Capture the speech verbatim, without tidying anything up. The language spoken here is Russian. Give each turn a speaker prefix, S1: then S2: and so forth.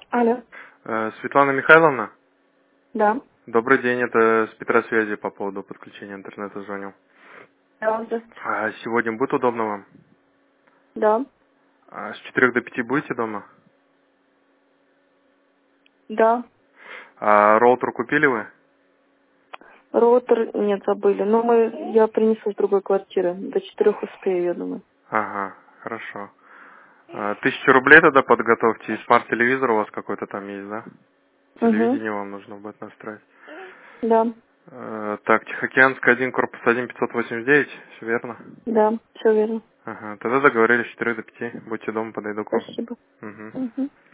S1: Алло.
S2: Э, Светлана Михайловна,
S1: Да.
S2: добрый день, это с Петросвязи по поводу подключения интернета звоню.
S1: Да, здравствуйте.
S2: А сегодня будет удобно вам?
S1: Да.
S2: А с четырёх до пяти будете дома?
S1: Да.
S2: А роутер купили вы?
S1: Роутер нет, забыли. Но мы, я принесу с другой квартиры. До четырех успею, я думаю.
S2: Ага, хорошо. А, Тысячу рублей тогда подготовьте, и смарт-телевизор у вас какой-то там есть, да?
S1: Угу.
S2: Телевидение вам нужно будет настроить.
S1: Да.
S2: Э, Так, Тихоокеанская один, корпус один, пятьсот восемьдесят девять, все верно?
S1: Да, все верно.
S2: Ага, тогда договорились с четырёх до пяти. Будьте дома, подойду к вам.
S1: Спасибо.
S2: Угу.
S1: Угу.